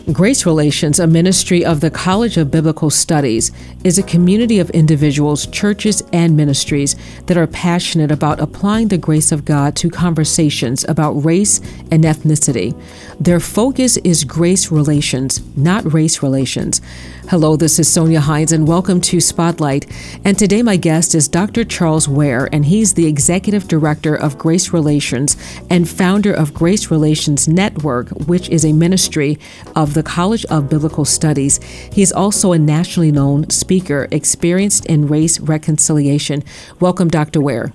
Grace Relations, a ministry of the College of Biblical Studies, is a community of individuals, churches, and ministries that are passionate about applying the grace of God to conversations about race and ethnicity. Their focus is grace relations, not race relations. Hello, this is Sonia Hines, and welcome to Spotlight. And today my guest is Dr. Charles Ware, and he's the Executive Director of Grace Relations and founder of Grace Relations Network, which is a ministry of the College of Biblical Studies. He's also a nationally known speaker, experienced in race reconciliation. Welcome, Dr. Ware.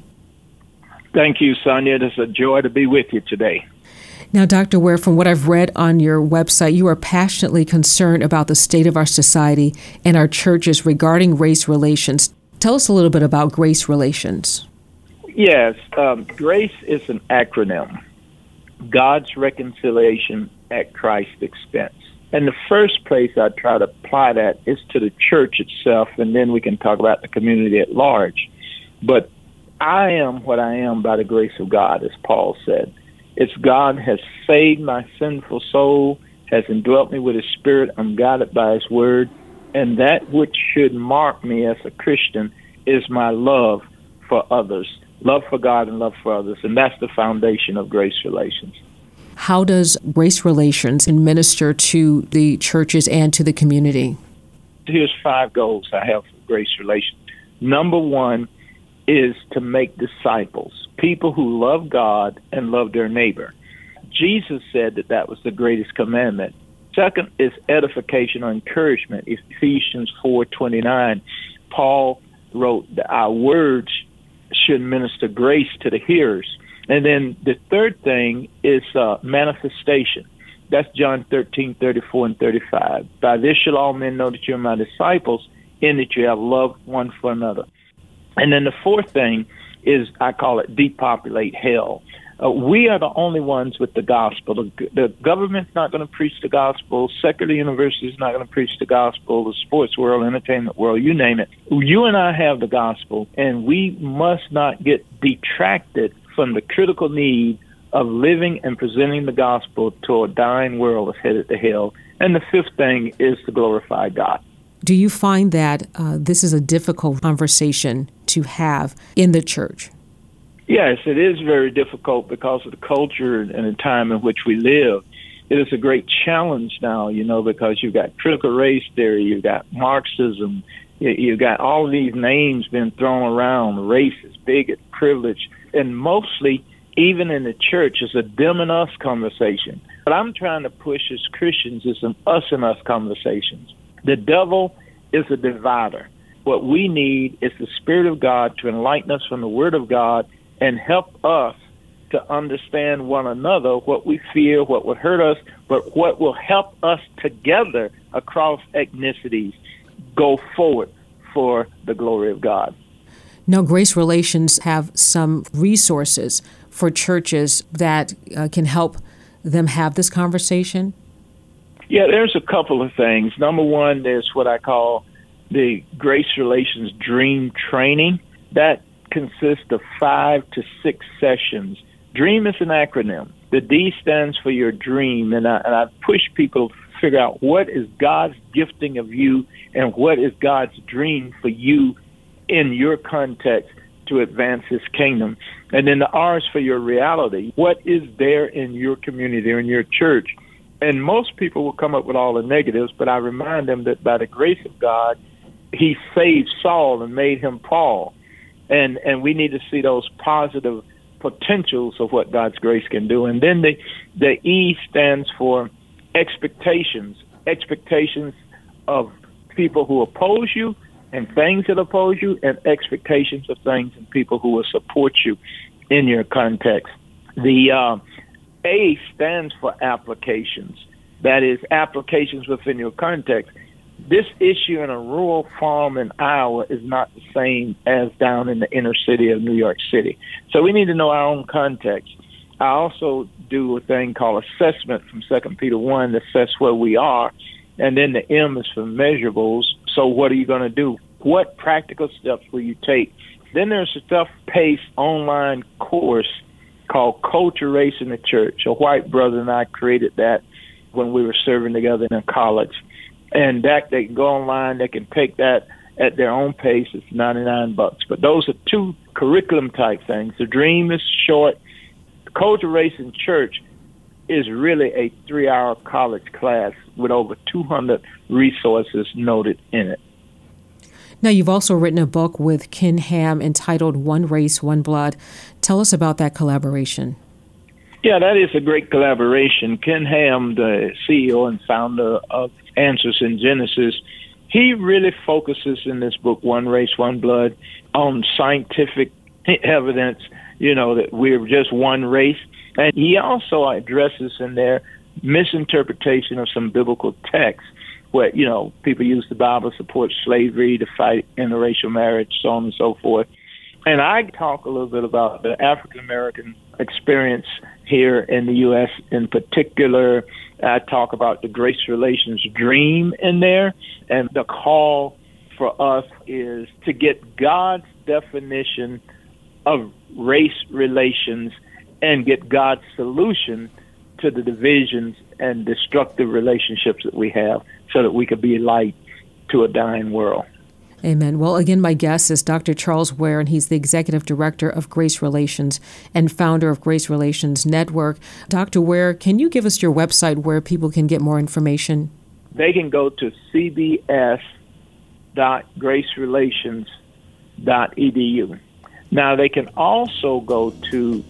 Thank you, Sonia. It is a joy to be with you today. Now, Dr. Ware, from what I've read on your website, you are passionately concerned about the state of our society and our churches regarding race relations. Tell us a little bit about Grace Relations. Yes, GRACE is an acronym. God's reconciliation at Christ's expense. And the first place I try to apply that is to the church itself, and then we can talk about the community at large. But I am what I am by the grace of God, as Paul said. It's God has saved my sinful soul, has indwelt me with His Spirit. I'm guided by His Word. And that which should mark me as a Christian is my love for others, love for God and love for others. And that's the foundation of Grace Relations. How does Grace Relations minister to the churches and to the community? Here's 5 goals I have for Grace Relations. Number 1 is to make disciples, people who love God and love their neighbor. Jesus said that was the greatest commandment. Second is edification or encouragement. Ephesians 4:29, Paul wrote that our words should minister grace to the hearers. And then the third thing is manifestation. That's John 13:34 and 35. By this shall all men know that you're my disciples, in that you have love one for another. And then the fourth thing is, I call it depopulate hell. We are the only ones with the gospel. The government's not going to preach the gospel. Secular universities not going to preach the gospel. The sports world, entertainment world, you name it. You and I have the gospel, and we must not get detracted from the critical need of living and presenting the gospel to a dying world that's headed to hell. And the fifth thing is to glorify God. Do you find that this is a difficult conversation to have in the church? Yes, it is very difficult because of the culture and the time in which we live. It is a great challenge now, because you've got critical race theory, you've got Marxism, you've got all of these names being thrown around, racist, bigot, privilege, and mostly, even in the church, it's a them and us conversation. What I'm trying to push as Christians is an us and us conversations. The devil is a divider. What we need is the Spirit of God to enlighten us from the Word of God and help us to understand one another, what we fear, what would hurt us, but what will help us together across ethnicities go forward for the glory of God. Now, Grace Relations have some resources for churches that can help them have this conversation. Yeah, there's a couple of things. Number 1, there's what I call the Grace Relations Dream Training. That consists of 5 to 6 sessions. DREAM is an acronym. The D stands for your dream, and I push people to figure out what is God's gifting of you and what is God's dream for you in your context to advance His kingdom. And then the R is for your reality. What is there in your community or in your church? And most people will come up with all the negatives, but I remind them that by the grace of God, He saved Saul and made him Paul. And we need to see those positive potentials of what God's grace can do. And then the E stands for expectations. Expectations of people who oppose you and things that oppose you, and expectations of things and people who will support you in your context. The A stands for applications. That is, applications within your context. This issue in a rural farm in Iowa is not the same as down in the inner city of New York City. So we need to know our own context. I also do a thing called assessment from 2 Peter 1 to assess where we are. And then the M is for measurables. So what are you going to do? What practical steps will you take? Then there's a self-paced online course called Culture, Race in the Church. A white brother and I created that. when we were serving together in college. And that they can go online, they can take that at their own pace. It's $99. But those are two curriculum type things. The Dream is short. The Code to Race in Church is really a 3-hour college class with over 200 resources noted in it. Now, you've also written a book with Ken Ham entitled One Race, One Blood. Tell us about that collaboration. Yeah, that is a great collaboration. Ken Ham, the CEO and founder of Answers in Genesis, he really focuses in this book, One Race, One Blood, on scientific evidence, that we're just one race. And he also addresses in there misinterpretation of some biblical texts where, people use the Bible to support slavery, to fight interracial marriage, so on and so forth. And I talk a little bit about the African-American experience here in the U.S. in particular. I talk about the Grace Relations Dream in there, and the call for us is to get God's definition of race relations and get God's solution to the divisions and destructive relationships that we have so that we could be light to a dying world. Amen. Well, again, my guest is Dr. Charles Ware, and he's the Executive Director of Grace Relations and founder of Grace Relations Network. Dr. Ware, can you give us your website where people can get more information? They can go to cbs.gracerelations.edu. Now, they can also go to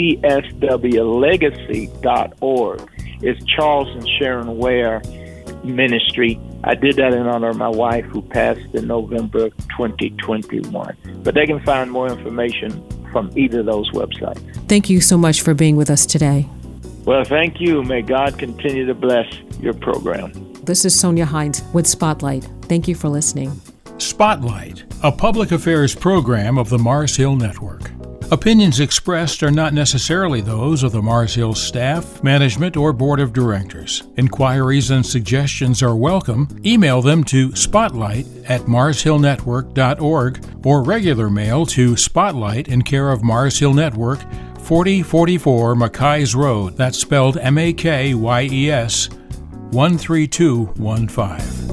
cswlegacy.org. It's Charles and Sharon Ware Ministry. I did that in honor of my wife who passed in November 2021. But they can find more information from either of those websites. Thank you so much for being with us today. Well, thank you. May God continue to bless your program. This is Sonia Hines with Spotlight. Thank you for listening. Spotlight, a public affairs program of the Mars Hill Network. Opinions expressed are not necessarily those of the Mars Hill staff, management, or board of directors. Inquiries and suggestions are welcome. Email them to spotlight@marshillnetwork.org or regular mail to Spotlight in care of Mars Hill Network, 4044 McKays Road. That's spelled MAKYES, 13215.